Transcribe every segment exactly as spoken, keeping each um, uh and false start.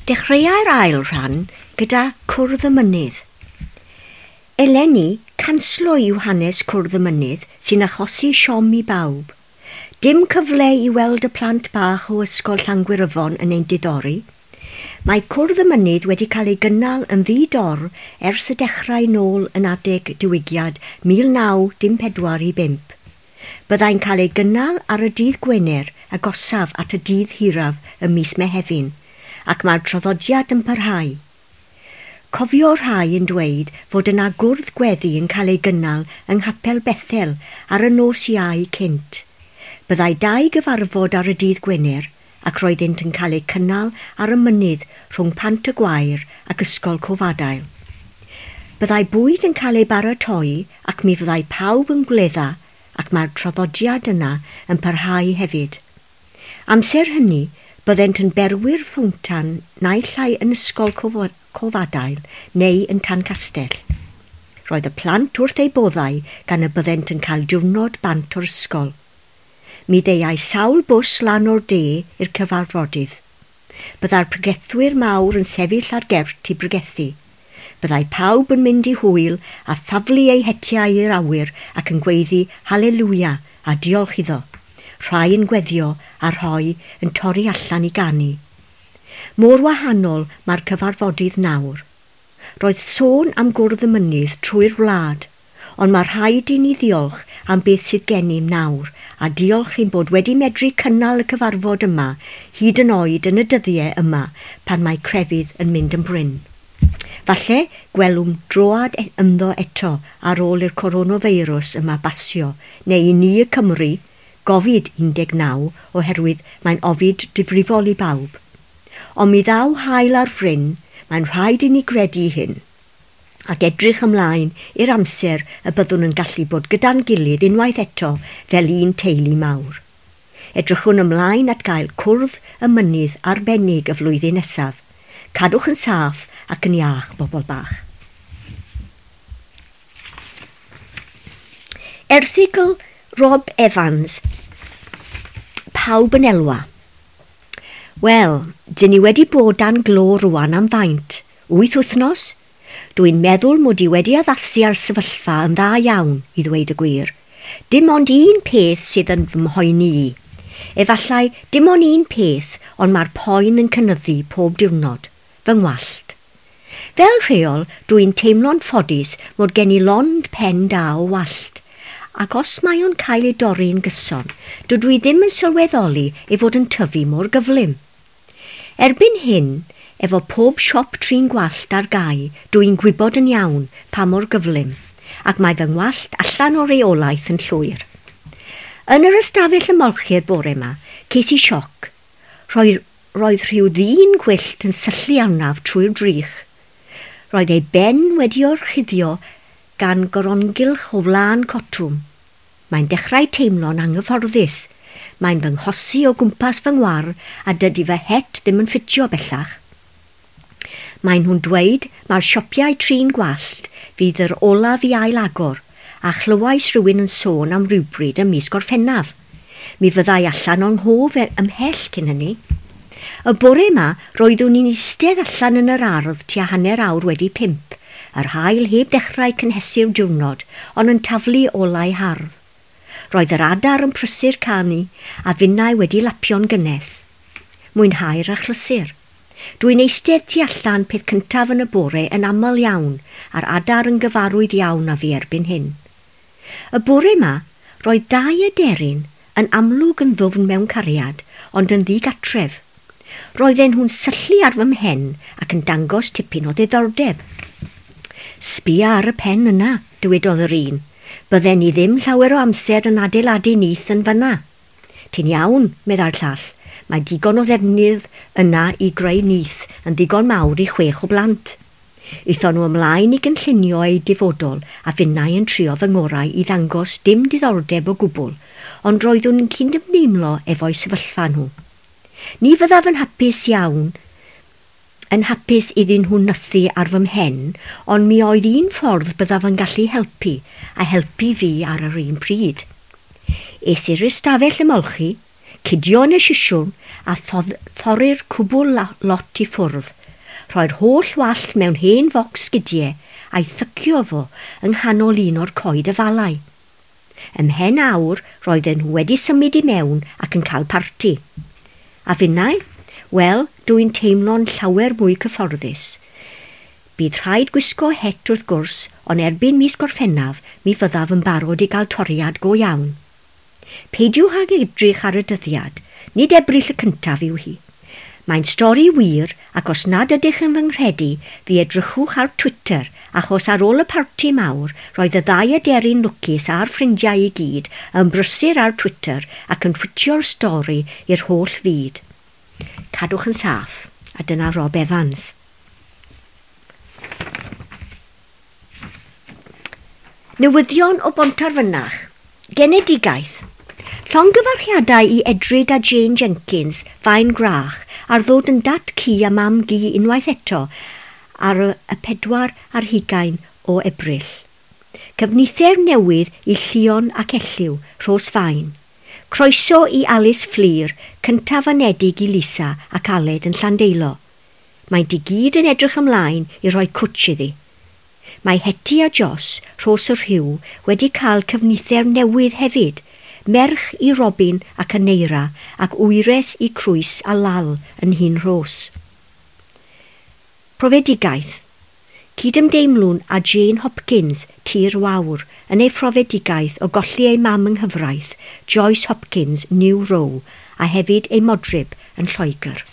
Dechreuai'r ail rhan gyda Cwrdd y Mynydd. Eleni canslo yw hanes Cwrdd y Mynydd sy'n achosi siom i bawb. Dim cyfle i weld y plant bach o ysgol Llangwirifon yn ein diddori. Mae Cwrdd y Mynydd wedi cael ei gynnal yn ddidor ers y dechrau nôl yn adeg diwygiad mil naw dim pedwar i bump. Byddai'n cael ei gynnal ar y dydd Gwener agosaf at y dydd hiraf y mis Mehefin, ac mae'r traddodiad yn parhau. Cofio rhai yn dweud fod yna gwrdd gweddi yn cael ei gynnal yng Nghapel Bethel ar y nos Iau cynt. Byddai dau gyfarfod ar y dydd Gwener ac roeddynt yn cael ei cynnal ar y mynydd rhwng Pant y Gwair ac Ysgol Cofadail. Byddai bwyd yn cael ei baratoi ac mi fyddai pawb yn gwledda ac mae'r traddodiad yna yn parhau hefyd. Amser hynny, byddent yn berwyr ffwntan naill ai yn Ysgol Cofadail neu yn Tancastell. Roedd y plant wrth ei boddau gan y byddent yn cael diwrnod bant o'r ysgol. Mi ddeiau sawl bws lan o'r de i'r cyfarfodydd. Byddai'r pregethwyr mawr yn sefyll ar gert i bregethu. Byddai pawb yn mynd i hwyl a thaflu ei hetiau i'r awyr ac yn gweiddi Halleluia a diolch iddo. Rhai yn gweddio a rhoi yn torri allan i ganu. Mor wahanol mae'r cyfarfodydd nawr. Roedd sôn am Gwrdd y Mynydd trwy'r wlad, ond mae rhaid i ni ddiolch am beth sydd gennym nawr a diolch ein bod wedi medru cynnal y cyfarfod yma hyd yn oed yn y dyddiau yma pan mae crefydd yn mynd yn bryn. Falle gwelwm droad ynddo eto ar ôl i'r coronafeirws yma basio, neu i ni y Cymru, Covid un deg naw oherwydd mae'n ofid difrifol i bawb. Ond mi ddaw hael ar fryn, mae'n rhaid i ni gredu hyn, ac edrych ymlaen i'r amser y byddwn yn gallu bod gyda'n gilydd unwaith eto fel un teulu mawr. Edrychwn ymlaen at gael Cwrdd y Mynydd arbennig y flwyddyn nesaf. Cadwch yn saff ac yn iach, bobl bach. Erthygl Rob Evans, Pawb yn elwa. Wel, dyn ni wedi bod dan glo rwan am faint. Wyth wythnos? Dwi'n meddwl mod i wedi addasu ar sefyllfa yn dda iawn, i ddweud y gwir. Dim ond un peth sydd yn fy mhoeni i. Efallai dim ond un peth, ond mae'r poen yn cynyddu pob diwrnod. Fy ngwallt. Fel rheol, dwi'n teimlo'n ffodus mod gen i lond pen da o wallt, ac os mae o'n cael ei dorri'n gyson, dydw i ddim yn sylweddoli ei fod yn tyfu mor gyflym. Erbyn hyn, efo pob siop trin gwallt ar gau, dwi'n gwybod yn iawn pa mor gyflym, ac mae fy ngwallt allan o reolaeth yn llwyr. Yn yr ystafell ymolchi'r bore yma, ces i sioc. Roedd Roedd rhyw ddyn gwyllt yn syllu arnaf trwy'r drych. Roedd ei ben wedi orchuddio gan gorongylch o flan cotwm. Mae'n dechrau teimlo'n anghyfforddus. Mae'n fy nghosi o gwmpas fy ngwar a dydy fy het ddim yn ffitio bellach. Mae'n nhw'n dweud mae'r siopiau trin gwallt fydd yr olaf i ail agor a chlywais rhywun yn sôn am rywbryd ym mis Gorffennaf. Mi fyddai allan o'n nghof ymhell cyn hynny. Y bore yma, roeddwn ni'n eistedd allan yn yr ardd tua hanner awr wedi pimp, yr haul heb dechrau cynhesu'r diwrnod, ond yn taflu olau hardd. Roedd yr adar yn prysur canu a finnau wedi lapio'n gynnes. Mwynhau'r achlysur. Dwi'n eistedd tu allan peth cyntaf yn y bore yn aml iawn, a'r adar yn gyfarwydd iawn a fi erbyn hyn. Y bore yma, roedd dau aderyn yn amlwg yn ddwfn mewn cariad, ond yn ddigatref. Roedden nhw'n syllu ar fy mhen ac yn dangos tipyn o ddiddordeb. Sbia ar y pen yna, dywedodd yr un. Bydden ni ddim llawer o amser yn adeiladu nyth yn fyna. Ti'n iawn, medda'r llall. Mae digon o ddefnydd yna i greu nyth yn digon mawr i chwech o blant. Eithon nhw ymlaen i gynllunio ei difodol a finnau yn trio fy ngorau i ddangos dim diddordeb o gwbl, ond roeddwn yn cydymdeimlo efo'i sefyllfa nhw. Ni fyddaf yn hapus iawn, yn hapus iddyn nhw nythu ar fy mhen, ond mi oedd un ffordd byddaf yn gallu helpu, a helpu fi ar yr un pryd. Es i'r ystafell ymolchi, cydio yn y sisiwn a thorri'r cwbl lot i ffwrdd. Rhoi'r holl wallt mewn hen foc sgidiau a'i thycio fo yng nghanol un o'r coed y falau. Ymhen awr roedden nhw wedi symud i mewn ac yn cael parti. A finnau? Wel, dwi'n teimlo'n llawer mwy cyfforddus. Bydd rhaid gwisgo het wrth gwrs, ond erbyn mis Gorffennaf mi fyddaf yn barod i gael toriad go iawn. Peidiwch ag edrych ar y dyddiad, nid Ebrill y cyntaf yw hi. Mae'n stori wir ac os nad ydych yn fy nghredu, fi edrychwch ar Twitter achos ar ôl y parti mawr roedd y ddau aderyn lwcus a'r ffrindiau i gyd yn brysur ar Twitter ac yn twitio'r stori i'r holl fyd. Cadwch yn saff, a dyna Rob Evans. Newyddion o Bontarfynach. Genedigaeth. Llongyfarchiadau i Edred a Jane Jenkins, fain grach, ar ddod yn dat ci a mam gi unwaith eto ar y pedwar ar hugain o Ebrill. Cyfnither newydd i Llion ac Elliw, Rhos Fain. Croeso i Alice Fleer, cyntaf anedig i Lisa ac Aled yn Llandeilo. Mae di gyd yn edrych ymlaen i roi cwtch iddi. Mae Hetty a Joss, Rhos yr Rhyw, wedi cael cyfnither newydd hefyd, merch i Robin ac Aneira ac wyres i Crwys a Lal yn hun Rhos. Profedigaeth. Cydymdeimlwn a Jane Hopkins, tir wawr, yn ei phrofedigaeth o golli ei mam yng nghyfraith, Joyce Hopkins, New Row, a hefyd ei modryb yn Lloegr.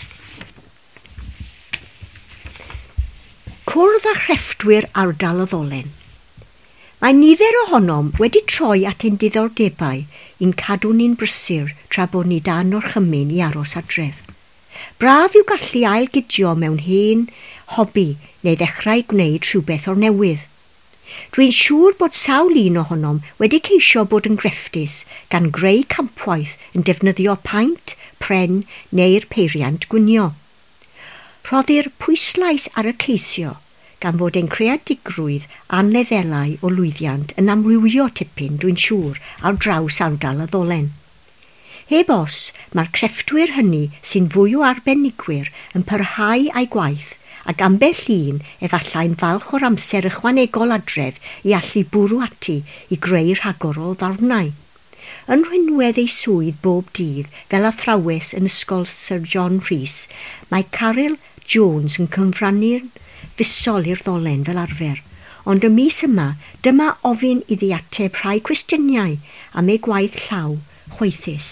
Cwrdd a chrefftwyr ardal y ddolen. Mae nifer ohonom wedi troi at ein diddordebau i'n cadw ni'n brysur tra bod ni dan o'r chymyn i aros adref. Braf yw gallu ailgydio mewn hen hobi neu ddechrau gwneud rhywbeth o'r newydd. Dwi'n siŵr bod sawl un ohonom wedi ceisio bod yn grefftus gan greu campwaith yn defnyddio paent, pren neu'r peiriant gwynio. Rhoddir pwyslais ar y ceisio, gan fod ein creadigrwydd a'n lefelau o lwyddiant yn amrywio tipyn dwi'n siŵr ar draws ardal y ddolen. Heb os, mae'r crefftwyr hynny sy'n fwy o arbenigwyr yn parhau â'i gwaith ac ambell un efallai'n falch o'r amser ychwanegol adref i allu bwrw ati i greu rhagor o ddarnau. Yn rhywedd ei swydd bob dydd fel athrawes yn ysgol Sir John Rhys, mae Caryl Jones yn cyfrannu'n fusol i'r ddolen fel arfer, ond y mis yma dyma ofyn iddi ateb rhai cwestiynau am ei gwaith llaw, chwaethus.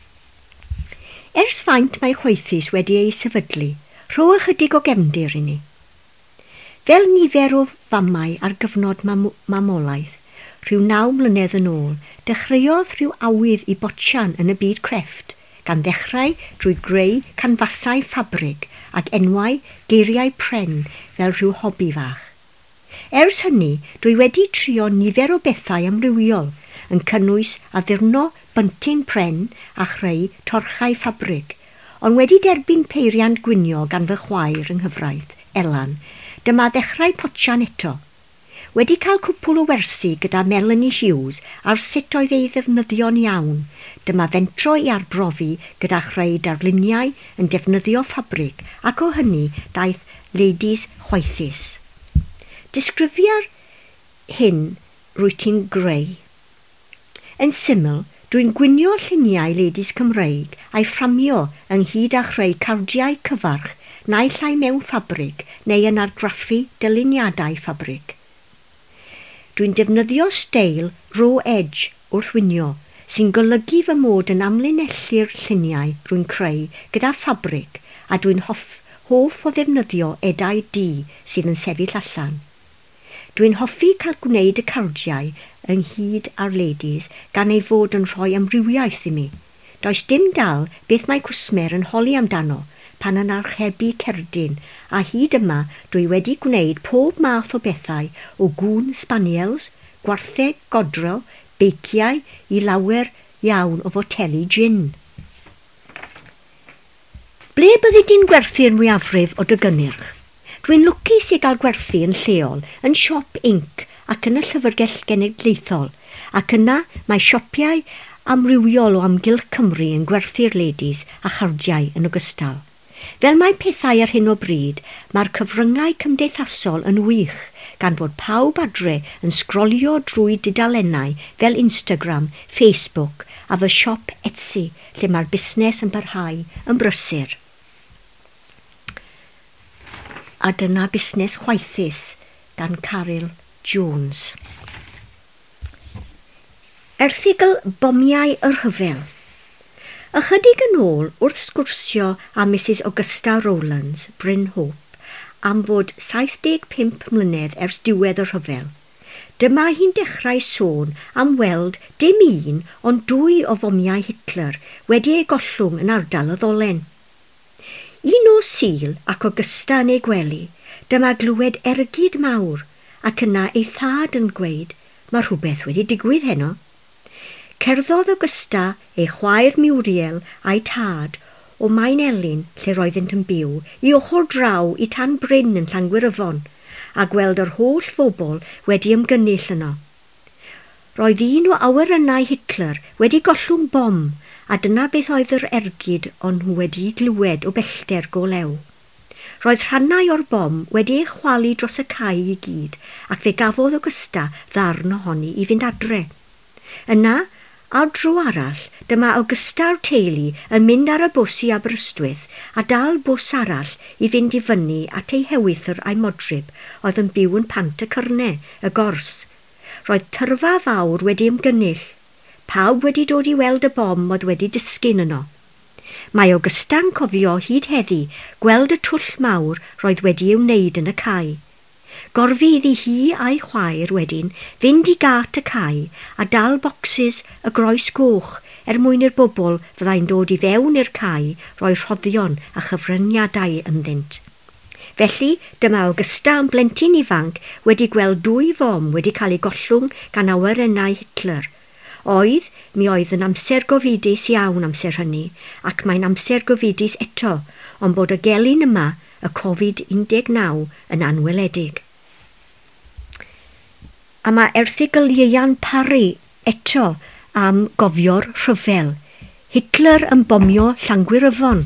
Ers faint mae chwaethus wedi ei sefydlu, rho ychydig o gefndir i ni. Fel nifer o famau ar gyfnod mam mamolaeth, rhyw naw mlynedd yn ôl, dechreuodd rhyw awydd i botian yn y byd crefft, gan ddechrau drwy greu canfasau ffabrig ac enwau geiriau pren fel rhyw hobi fach. Ers hynny, dwi wedi trio nifer o bethau amrywiol yn cynnwys addurno byntyn pren a chreu torchau ffabrig, ond wedi derbyn peiriant gwynio gan fy chwaer yng nghyfraith, Elan, dyma ddechrau potian eto. Wedi cael cwpl o wersi gyda Melanie Hughes ar sut oedd ei ddefnyddio'n iawn, dyma fentro i arbrofi gyda chreu darluniau yn defnyddio ffabrig ac o hynny daeth Ladies Chwaethus. Disgrifia'r hyn rwyt ti'n greu. Yn syml, dwi'n gwynio lluniau Ladies Cymreig a'i fframio ynghyd â chreu cardiau cyfarch naill ai mewn ffabrig neu yn argraffu dyluniadau ffabrig. Dwi'n defnyddio steil raw edge wrth wynio, sy'n golygu fy mod yn amlinellu'r lluniau rwy'n creu gyda ffabrig a dwi'n hoff, hoff o ddefnyddio edau D sydd yn sefyll allan. Dwi'n hoffi cael gwneud y cardiau ynghyd ar ladies gan ei fod yn rhoi amrywiaeth i mi. Does dim dal beth mae cwsmer yn holi amdano pan yn archebu cerdyn, a hyd yma dwi wedi gwneud pob math o bethau o gŵn spaniels, gwartheg godro, beiciau i lawer iawn o foteli gin. Ble byddi di'n gwerthu'r mwyafrif o dy gynnyrch? Dwi'n lwcus i gael gwerthu yn lleol, yn siop inc ac yn y llyfrgell genedlaethol, ac yna mae siopiau amrywiol o amgylch Cymru yn gwerthu'r ledis a chardiau yn ogystal. Fel mae pethau ar hyn o bryd, mae'r cyfryngau cymdeithasol yn wych gan fod pawb adre yn sgrolio drwy dudalennau fel Instagram, Facebook a fy siop Etsy lle mae'r busnes yn barhau yn brysur. A dyna busnes chwaethus gan Caryl Jones. Erthygl Bomiau y Rhyfel. Ychydig yn ôl wrth sgwrsio a Misys Augusta Rowlands, Bryn Hope, am fod saith deg pump mlynedd ers diwedd y rhyfel. Dyma hi'n dechrau sôn am weld dim un ond dwy o fomiau Hitler wedi ei gollwng yn ardal y ddolen. Un o Sul ac Augusta yn ei gwely, dyma glywed ergyd mawr ac yna ei thad yn gweud, mae rhywbeth wedi digwydd heno. Cerddodd Augusta, ei chwaer Muriel a'i tad o Maen Elyn lle roeddent yn byw i ochr draw i Tan Bryn yn Llanguryfon a gweld yr holl phobl wedi ymgynnull yno. Roedd un o awyrennau Hitler wedi gollwng bom a dyna beth oedd yr ergyd ond nhw wedi glywed o bellter go lew. Roedd rhannau o'r bom wedi ei chwalu dros y cae i gyd ac fe gafodd Augusta ddarn ohoni i fynd adre. Yna, ar dro arall, dyma Augusta'r teulu yn mynd ar y bws i Aberystwyth a dal bws arall i fynd i fyny at ei hewythr a'i modryb oedd yn byw yn Pant y Cyrne, y Gors. Roedd tyrfa fawr wedi ymgynnull. Pawb wedi dod i weld y bom oedd wedi disgyn yno. Mae Augusta'n cofio hyd heddi gweld y twll mawr roedd wedi i'w wneud yn y cae. Gorfydd i hi a'i chwaer wedyn fynd i gat y cae a dal bocsys y groes goch er mwyn i'r bobl fyddai'n dod i fewn i'r cae roi rhoddion a chyfraniadau ynddynt. Felly, dyma Augusta yn blentyn ifanc wedi gweld dwy fom wedi cael ei gollwng gan awyrennau Hitler. Oedd, mi oedd yn amser gofidus iawn amser hynny, ac mae'n amser gofidus eto, ond bod y gelyn yma, y Covid un deg naw, yn anweledig. A mae erthygl Ieuan Parry eto am gofio'r rhyfel. Hitler yn bomio Llanguryfon.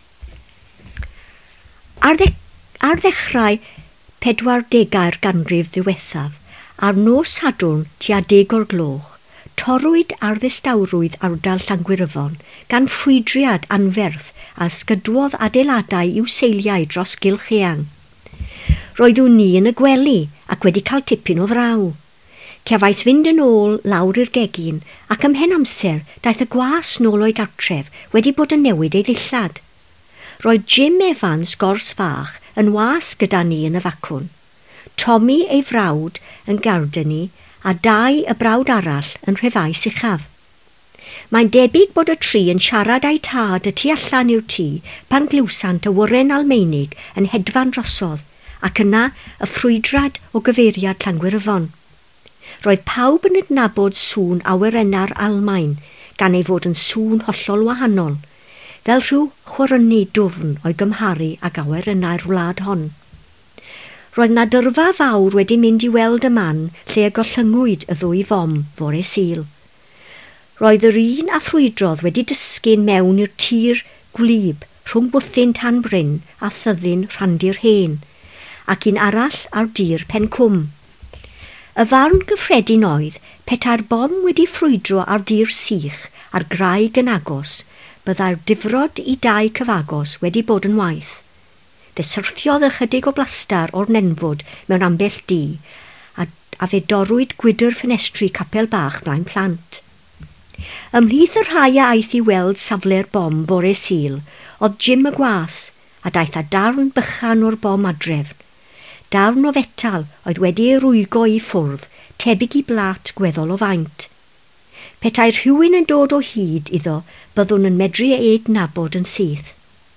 Ar, dde ar ddechrau pedwardegau'r ganrif ddiwethaf, ar nos Sadwrn tua deg o'r gloch, torwyd ar ddistawrwydd ardal Llanguryfon gan ffrwydriad anferth a sgydwodd adeiladau i'w seiliau dros gylch eang. Roeddwn ni yn y gwely ac wedi cael tipyn o ddraw. Cefais fynd yn ôl lawr i'r gegin ac ymhen amser daeth y gwas nôl o'i gartref wedi bod yn newid ei ddillad. Roedd Jim Evans gors fach yn was gyda ni yn y facwn. Tommy ei frawd yn gardeni a dau y brawd arall yn rhefais uchaf. Mae'n debyg bod y tri yn siarad â'i tad y tu allan i'r tŷ pan glywsant y wyren Almeinig yn hedfan drosodd ac yna y ffrwydrad o gyfeiriad Llanguryfon. Roedd pawb yn adnabod sŵn awyrenna'r Almaen gan ei fod yn sŵn hollol wahanol, fel rhyw chwaraeonu dwfn o'i gymharu ag awyrennau'r wlad hon. Roedd na dyrfa fawr wedi mynd i weld y man lle y gollyngwyd y ddwy fom fore Sul. Roedd yr un a ffrwydrodd wedi dysgu'n mewn i'r tir gwlyb rhwng Bwthyn Tan Bryn a Thyddyn Rhandir Hen, ac un arall ar dir Pencwm. Y farn gyffredin oedd petai'r bom wedi ffrwydro ar dir sych a'r graig yn agos, byddai'r difrod i dau cyfagos wedi bod yn waith. Fe syrthiodd ychydig o blastar o'r nenfwd mewn ambell dŷ a, a fe dorwyd gwydr ffenestri capel bach blaen plant. Ymhlith y rhai a aeth i weld safle'r bom fore Sul, oedd Jim y gwas a daeth â darn bychan o'r bom adrefn. Darn o fetal oedd wedi ei rwygo i ffwrdd, tebyg i blat gweddol o faint. Petai rhywun yn dod o hyd iddo, byddwn yn medru ei adnabod yn syth.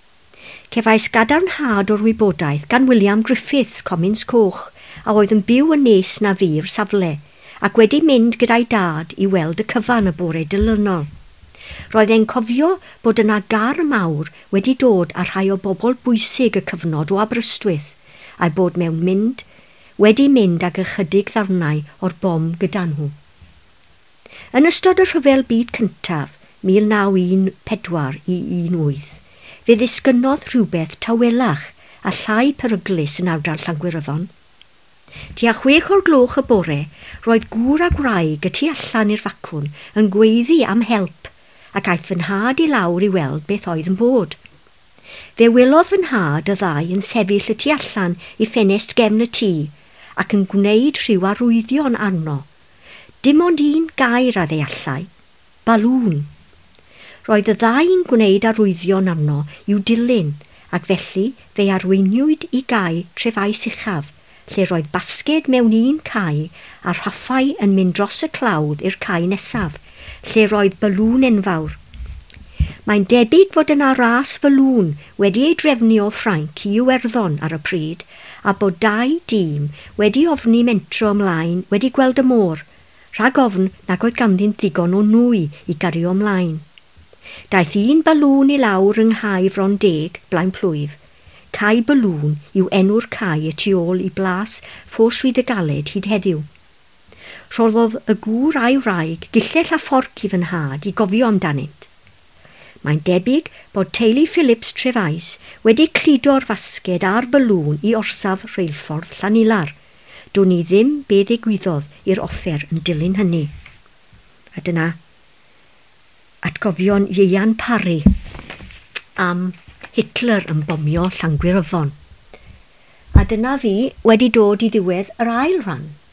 Cefais gadarnhad o'r wybodaeth gan William Griffiths Comins Coch, a oedd yn byw yn nes na fi'r safle, ac wedi mynd gyda'i dad i weld y cyfan y bore dilynol. Roedd e'n cofio bod yna gar mawr wedi dod â rhai o bobl bwysig y cyfnod o Aberystwyth, a'i bod mewn mynd, wedi mynd ag ychydig ddarnau o'r bom gyda nhw. Yn ystod y rhyfel byd cyntaf, mil naw un pedwar i un wyth, fe ddisgynnodd rhywbeth tawelach a llai peryglus yn ardal Llanguirifon. Tua chwech o'r gloch y bore, roedd gŵr a gwraig y tu allan i'r facwn yn gweiddi am help ac aeth fy nhad i lawr i weld beth oedd yn bod. Fe welodd fy nhad y ddau yn sefyll y tu allan i ffenest gefn y tŷ ac yn gwneud rhyw arwyddion arno. Dim ond un gair a ddeallai, balŵn. Roedd y ddau yn gwneud arwyddion arno i'w dilyn ac felly fe arweiniwyd i gau trefais uchaf, lle roedd basged mewn un cae a rhaffau yn mynd dros y clawdd i'r cae nesaf, lle roedd balŵn enfawr. Mae'n debyg fod yna ras falŵn wedi ei drefnu o Ffrainc i Iwerddon ar y pryd a bod dau dîm wedi ofni mentro ymlaen wedi gweld y môr, rhag ofn nag oedd ganddynt ddigon o nwy i gario ymlaen. Daeth un balŵn i lawr yng Nghai Fron Deg, Blaen Plwyf. Cae balŵn yw enw'r cae y tu ôl i blas Ffos Rhyd y Galed hyd heddiw. Rhoddodd y gŵr a'i wraig gillell a fforc i fy nhad i gofio amdanynt. Mae'n debyg bod teulu Phillips Trefais wedi cludo'r fasged a'r balŵn i orsaf reilffordd Llanilar. Do'n ni ddim be ddigwyddodd i'r offer yn dilyn hynny. A dyna atgofion Ieuan Parry am Hitler yn bomio Llanguirifon. A dyna fi wedi dod i ddiwedd yr ail ran.